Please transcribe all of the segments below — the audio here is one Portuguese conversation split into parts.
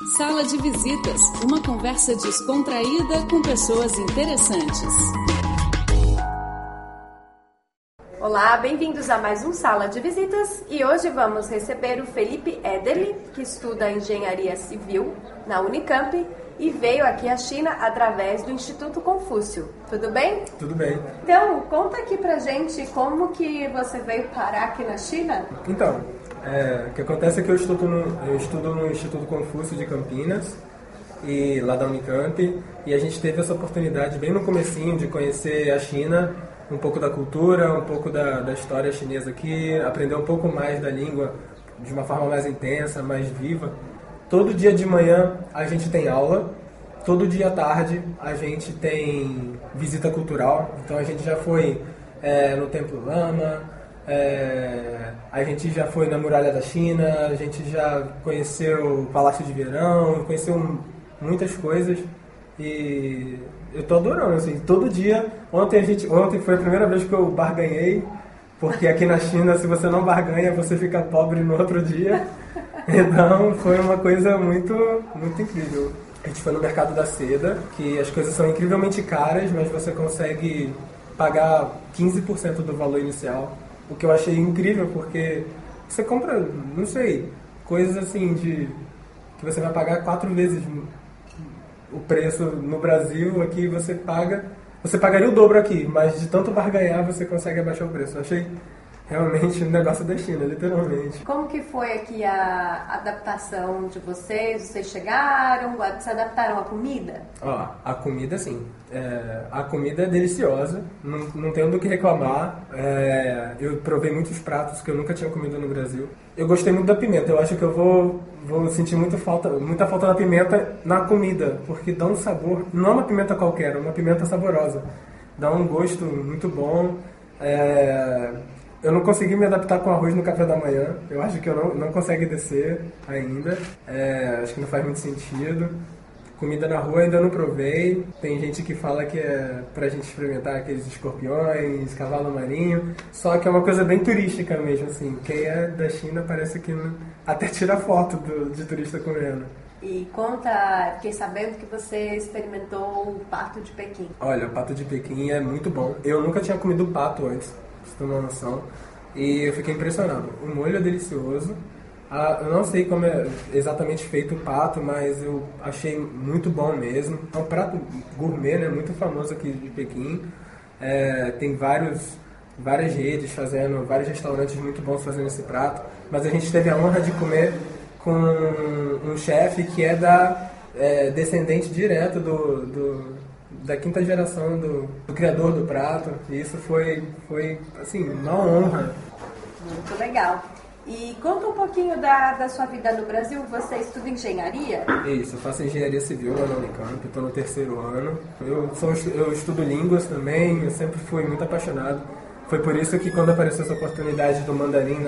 Sala de Visitas, uma conversa descontraída com pessoas interessantes. Olá, bem-vindos a mais um Sala de Visitas e hoje vamos receber o Felipe Ederle, que estuda Engenharia Civil na Unicamp e veio aqui à China através do Instituto Confúcio. Tudo bem? Tudo bem. Então, conta aqui pra gente como que você veio parar aqui na China. Então, o que acontece é que eu estudo no Instituto Confúcio de Campinas, e lá da Unicamp, e a gente teve essa oportunidade bem no comecinho de conhecer a China, um pouco da cultura, um pouco da história chinesa aqui, aprender um pouco mais da língua de uma forma mais intensa, mais viva. Todo dia de manhã a gente tem aula, todo dia à tarde a gente tem visita cultural, então a gente já foi no Templo Lama, a gente já foi na Muralha da China, a gente já conheceu o Palácio de Verão, conheceu muitas coisas e eu tô adorando, assim, todo dia. Ontem foi a primeira vez que eu barganhei, porque aqui na China, se você não barganha, você fica pobre no outro dia. Então foi uma coisa muito, muito incrível. A gente foi no Mercado da Seda, que as coisas são incrivelmente caras, mas você consegue pagar 15% do valor inicial. O que eu achei incrível, porque você compra, não sei, coisas assim que você vai pagar 4 vezes o preço no Brasil. Aqui você pagaria o dobro aqui, mas de tanto barganhar você consegue abaixar o preço. Eu achei realmente um negócio da China, literalmente. Como que foi aqui a adaptação de vocês? Vocês chegaram, se adaptaram à comida? A comida sim. A comida é deliciosa, não tenho do que reclamar. Eu provei muitos pratos que eu nunca tinha comido no Brasil. Eu gostei muito da pimenta, eu acho que eu vou sentir muita falta da pimenta na comida, porque dá um sabor, não é uma pimenta qualquer, é uma pimenta saborosa. Dá um gosto muito bom. Eu não consegui me adaptar com arroz no café da manhã. Eu acho que eu não consegui descer ainda. Acho que não faz muito sentido. Comida na rua ainda não provei. Tem gente que fala que é pra gente experimentar aqueles escorpiões, cavalo marinho. Só que é uma coisa bem turística mesmo, assim. Quem é da China parece que até tira foto de turista comendo. E conta, fiquei sabendo que você experimentou o pato de Pequim. Olha, o pato de Pequim é muito bom. Eu nunca tinha comido pato antes, pra você ter uma noção. E eu fiquei impressionado. O molho é delicioso. Eu não sei como é exatamente feito o pato, mas eu achei muito bom mesmo. É um prato gourmet, né? Muito famoso aqui de Pequim. Tem várias redes fazendo, vários restaurantes muito bons fazendo esse prato. Mas a gente teve a honra de comer com um chefe que é descendente direto da quinta geração do criador do prato. E isso foi assim, uma honra. Muito legal. E conta um pouquinho da sua vida no Brasil. Você estuda engenharia? Isso, eu faço engenharia civil lá na Unicamp, estou no 3º ano. Eu estudo línguas também, eu sempre fui muito apaixonado. Foi por isso que quando apareceu essa oportunidade do mandarim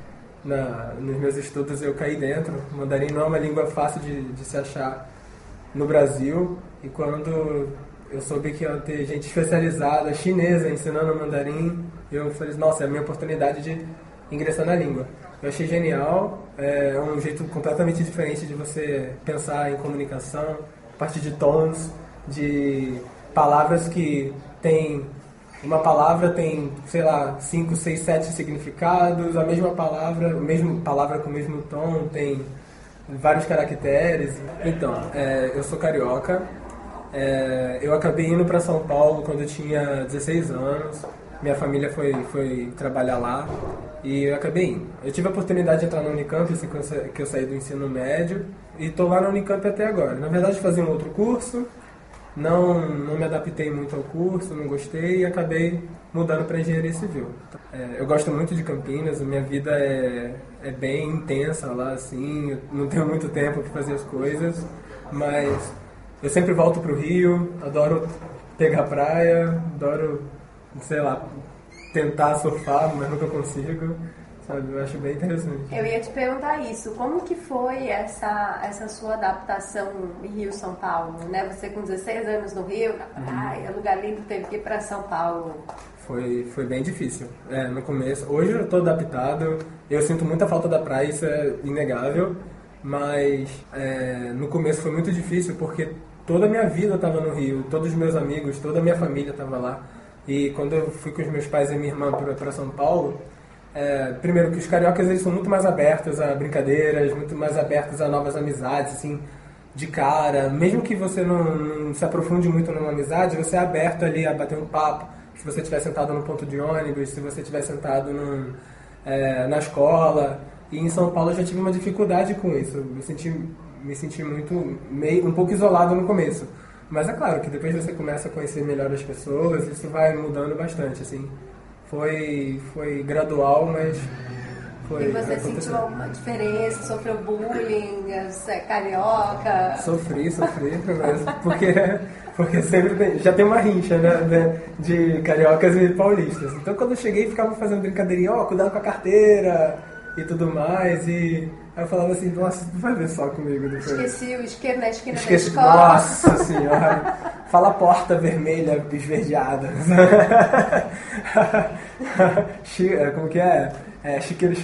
nos meus estudos, eu caí dentro. O mandarim não é uma língua fácil de se achar no Brasil, e quando eu soube que ia ter gente especializada, chinesa, ensinando mandarim, eu falei, nossa, é a minha oportunidade de ingressar na língua. Eu achei genial, é um jeito completamente diferente de você pensar em comunicação, a partir de tons, de palavras que tem... Uma palavra tem, sei lá, 5, 6, 7 significados, a mesma palavra com o mesmo tom, tem vários caracteres. Então, eu sou carioca, eu acabei indo para São Paulo quando eu tinha 16 anos, minha família foi trabalhar lá e eu acabei indo. Eu tive a oportunidade de entrar na Unicamp assim que eu saí do ensino médio e estou lá na Unicamp até agora. Na verdade, fazia um outro curso. Não me adaptei muito ao curso, não gostei e acabei mudando para engenharia civil. Eu gosto muito de Campinas, a minha vida é bem intensa lá, assim, eu não tenho muito tempo para fazer as coisas, mas eu sempre volto para o Rio, adoro pegar praia, adoro, sei lá, tentar surfar, mas nunca consigo. Sabe, eu acho bem interessante. Eu ia te perguntar isso, como que foi essa sua adaptação em Rio-São Paulo, né? Você com 16 anos no Rio, na praia, lugar lindo, teve que ir para São Paulo. Foi bem difícil, no começo. Hoje eu estou adaptado, eu sinto muita falta da praia, isso é inegável, mas no começo foi muito difícil porque toda a minha vida estava no Rio, todos os meus amigos, toda a minha família estava lá. E quando eu fui com os meus pais e minha irmã para São Paulo, primeiro que os cariocas eles são muito mais abertos a brincadeiras, muito mais abertos a novas amizades, assim, de cara. Mesmo que você não se aprofunde muito numa amizade, você é aberto ali a bater um papo. Se você estiver sentado num ponto de ônibus, se você estiver sentado na escola. E em São Paulo eu já tive uma dificuldade com isso. Eu me senti um pouco isolado no começo. Mas é claro que depois você começa a conhecer melhor as pessoas, isso vai mudando bastante, assim. Foi gradual, mas foi... E você sentiu alguma diferença? Sofreu bullying? É carioca? Sofri, porque sempre já tem uma rincha, né, de cariocas e paulistas. Então quando eu cheguei, ficava fazendo brincadeirinha, cuidado com a carteira e tudo mais, e aí eu falava assim, nossa, tu vai ver só comigo depois. Esqueci o isqueiro na esquina da escola. Nossa senhora, fala porta vermelha esverdeada. Como que é? Chiqueiro.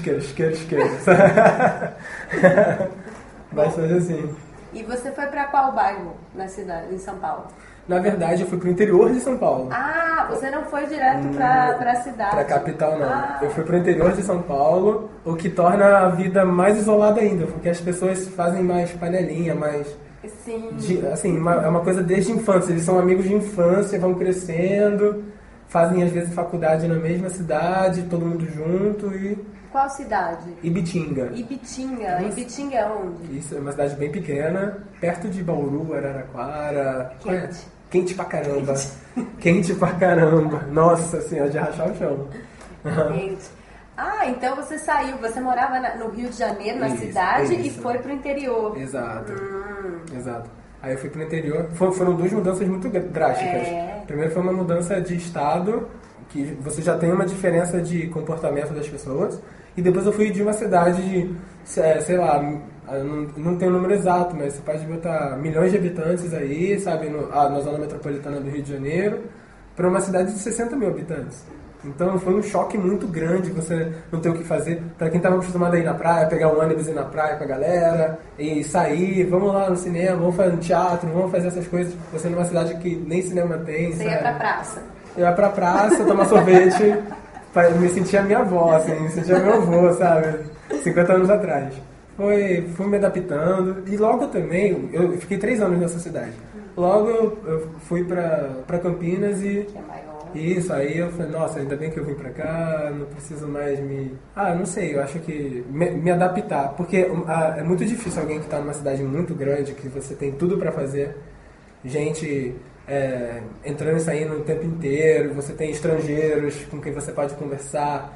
Bastante assim. E você foi pra qual bairro na cidade, em São Paulo? Na verdade, eu fui pro interior de São Paulo. Ah, você não foi direto pra cidade. Pra capital, não. Eu fui pro interior de São Paulo, o que torna a vida mais isolada ainda, porque as pessoas fazem mais panelinha, mais... Sim. É uma coisa desde a infância. Eles são amigos de infância, vão crescendo, fazem às vezes faculdade na mesma cidade, todo mundo junto e... Qual cidade? Ibitinga. Ibitinga é onde? Isso, é uma cidade bem pequena, perto de Bauru, Araraquara. Quente. Quente pra caramba. Quente pra caramba. Nossa senhora, de rachar o chão. Quente. Então você saiu, você morava no Rio de Janeiro, na cidade, e foi pro interior. Exato. Aí eu fui pro interior. Foram duas mudanças muito drásticas. Primeiro foi uma mudança de estado, que você já tem uma diferença de comportamento das pessoas. E depois eu fui de uma cidade de, sei lá, não tem o número exato, mas você pode botar milhões de habitantes aí, sabe, na zona metropolitana do Rio de Janeiro, para uma cidade de 60 mil habitantes. Então foi um choque muito grande, você não tem o que fazer. Para quem estava acostumado a ir na praia, pegar um ônibus e ir na praia com a galera, e sair, vamos lá no cinema, vamos fazer um teatro, vamos fazer essas coisas. Você numa cidade que nem cinema tem, Você ia pra praça. Eu ia pra praça, tomar sorvete, me sentia minha avó, assim, me sentia meu avô, sabe? 50 anos atrás. Fui me adaptando, e logo também, eu fiquei 3 anos nessa cidade. Logo eu fui pra Campinas e... Que é maior. Isso, aí eu falei, nossa, ainda bem que eu vim pra cá, não preciso mais não sei, eu acho que me adaptar, porque é muito difícil alguém que tá numa cidade muito grande, que você tem tudo pra fazer, gente entrando e saindo o tempo inteiro, você tem estrangeiros com quem você pode conversar,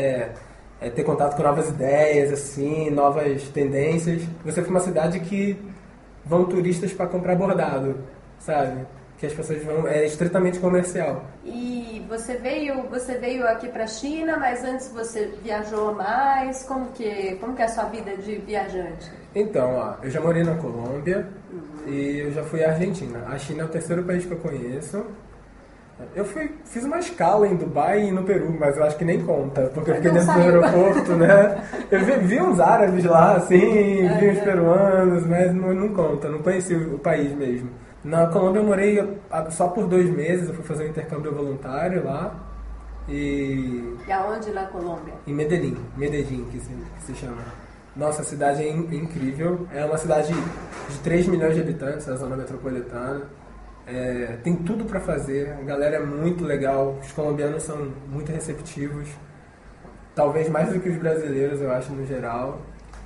ter contato com novas ideias, assim, novas tendências. Você foi uma cidade que vão turistas para comprar bordado, sabe? Que as pessoas vão, é estritamente comercial. E você veio aqui para a China, mas antes você viajou mais? Como que é a sua vida de viajante? Então, eu já morei na Colômbia e eu já fui à Argentina. A China é o terceiro país que eu conheço. Eu fiz uma escala em Dubai e no Peru, mas eu acho que nem conta, porque eu fiquei dentro do aeroporto, né? Eu vi uns árabes lá, assim, vi uns peruanos, mas não conta, não conheci o país mesmo. Na Colômbia eu morei só por 2 meses, eu fui fazer um intercâmbio voluntário lá. E aonde na Colômbia? Em Medellín, que se chama. Nossa, a cidade é incrível, é uma cidade de 3 milhões de habitantes, na zona metropolitana. Tem tudo para fazer, a galera é muito legal, os colombianos são muito receptivos, talvez mais do que os brasileiros, eu acho, no geral.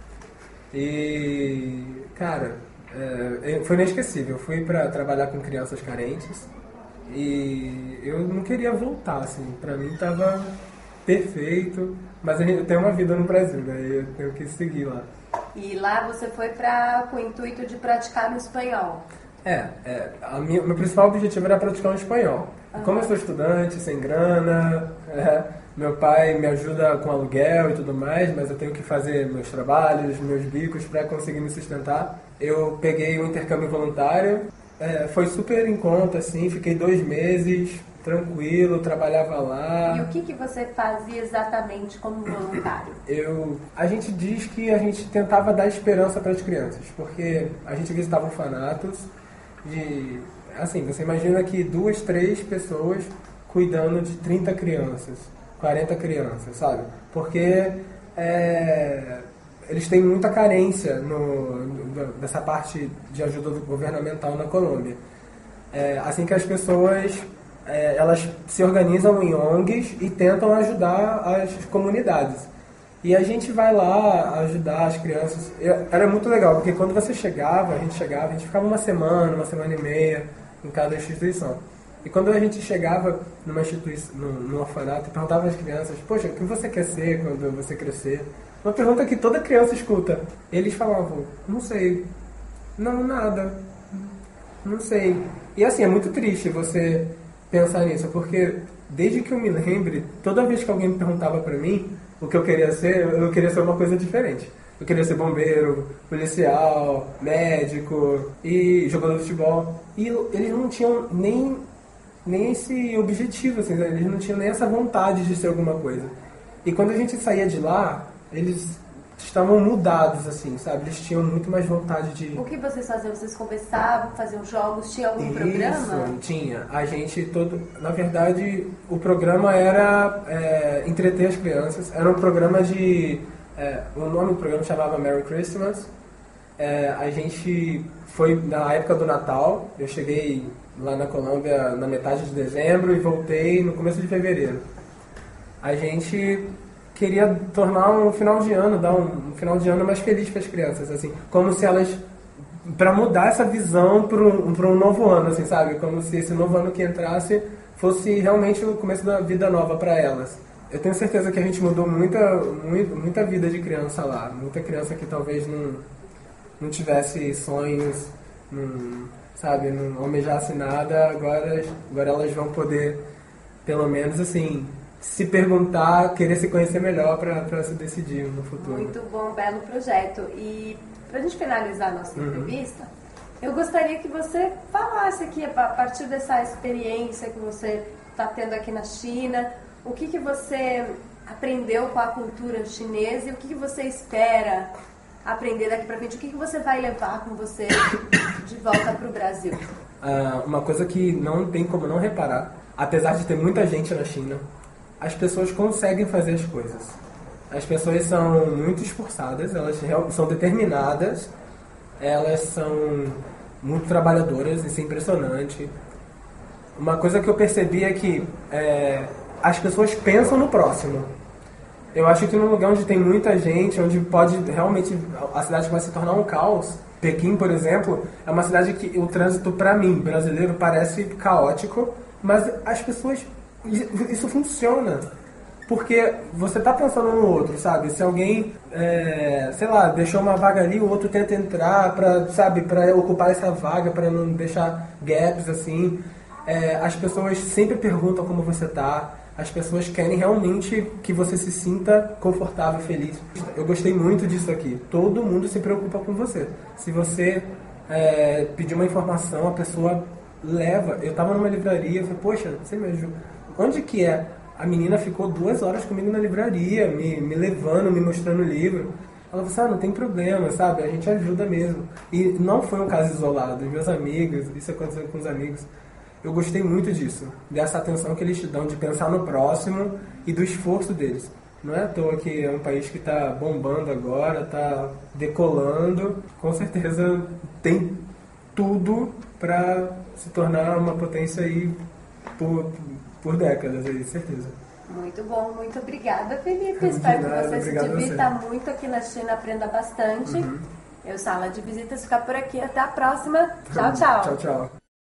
E, cara, foi inesquecível. Eu fui para trabalhar com crianças carentes e eu não queria voltar, assim, para mim tava perfeito, mas eu tenho uma vida no Brasil, né? Eu tenho que seguir lá. E lá você foi com o intuito de praticar no espanhol? Meu principal objetivo era praticar o espanhol. Uhum. Como eu sou estudante, sem grana, meu pai me ajuda com aluguel e tudo mais, mas eu tenho que fazer meus trabalhos, meus bicos para conseguir me sustentar. Eu peguei um intercâmbio voluntário Foi super em conta, assim, fiquei 2 meses, tranquilo, trabalhava lá. E o que você fazia exatamente como voluntário? A gente diz que a gente tentava dar esperança para as crianças, porque a gente visitava orfanatos de... Assim, você imagina que 2, 3 pessoas cuidando de 30 crianças, 40 crianças, sabe? Porque eles têm muita carência dessa parte de ajuda governamental na Colômbia. Assim que as pessoas elas se organizam em ONGs e tentam ajudar as comunidades. E a gente vai lá ajudar as crianças. Era muito legal, porque quando a gente ficava uma semana e meia em cada instituição. E quando a gente chegava numa instituição, num orfanato e perguntava às crianças, poxa, o que você quer ser quando você crescer? Uma pergunta que toda criança escuta. Eles falavam, não sei, não, nada, não sei. E assim, é muito triste você pensar nisso, porque desde que eu me lembre, toda vez que alguém me perguntava pra mim o que eu queria ser uma coisa diferente. Eu queria ser bombeiro, policial, médico e jogador de futebol. E eles não tinham nem esse objetivo, assim, eles não tinham nem essa vontade de ser alguma coisa. E quando a gente saía de lá, eles estavam mudados, assim, sabe? Eles tinham muito mais vontade de... O que vocês faziam? Vocês conversavam, faziam jogos? Tinha algum programa? Isso, tinha. A gente Na verdade, o programa era entreter as crianças. Era um programa de... o nome do programa chamava Merry Christmas. A gente foi na época do Natal. Eu cheguei lá na Colômbia na metade de dezembro e voltei no começo de fevereiro. A gente queria tornar um final de ano, dar um final de ano mais feliz para as crianças, assim, como se elas, para mudar essa visão para um novo ano, assim, sabe, como se esse novo ano que entrasse fosse realmente o começo da vida nova para elas. Eu tenho certeza que a gente mudou muita vida de criança lá, muita criança que talvez não tivesse sonhos, sabe, não almejasse nada, agora elas vão poder, pelo menos assim, se perguntar, querer se conhecer melhor para se decidir no futuro. Muito bom, belo projeto. E para a gente finalizar a nossa entrevista, eu gostaria que você falasse aqui, a partir dessa experiência que você está tendo aqui na China, o que você aprendeu com a cultura chinesa e o que você espera aprender daqui para frente, o que você vai levar com você de volta para o Brasil? Uma coisa que não tem como não reparar, apesar de ter muita gente na China, as pessoas conseguem fazer as coisas. As pessoas são muito esforçadas, elas são determinadas, elas são muito trabalhadoras, isso é impressionante. Uma coisa que eu percebi é que as pessoas pensam no próximo. Eu acho que num lugar onde tem muita gente, onde pode realmente, a cidade vai se tornar um caos. Pequim, por exemplo, é uma cidade que o trânsito, para mim, brasileiro, parece caótico, mas as pessoas... Isso funciona, porque você tá pensando no outro, sabe? Se alguém, sei lá, deixou uma vaga ali, o outro tenta entrar para ocupar essa vaga, para não deixar gaps, assim. As pessoas sempre perguntam como você tá, as pessoas querem realmente que você se sinta confortável e feliz. Eu gostei muito disso aqui, todo mundo se preocupa com você. Se você pedir uma informação, a pessoa leva. Eu tava numa livraria, eu falei, poxa, você me ajuda. Onde que é? A menina ficou 2 horas comigo na livraria, me levando, me mostrando o livro. Ela falou assim, não tem problema, sabe? A gente ajuda mesmo. E não foi um caso isolado. Meus amigos, isso aconteceu com os amigos. Eu gostei muito disso, dessa atenção que eles te dão, de pensar no próximo e do esforço deles. Não é à toa que é um país que está bombando agora, está decolando. Com certeza tem tudo para se tornar uma potência aí por décadas, aí, certeza. Muito bom, muito obrigada, Felipe. Espero que você se divirta muito aqui na China, aprenda bastante. Eu, Sala de Visitas, ficar por aqui. Até a próxima. Tchau, tchau. Tchau, tchau.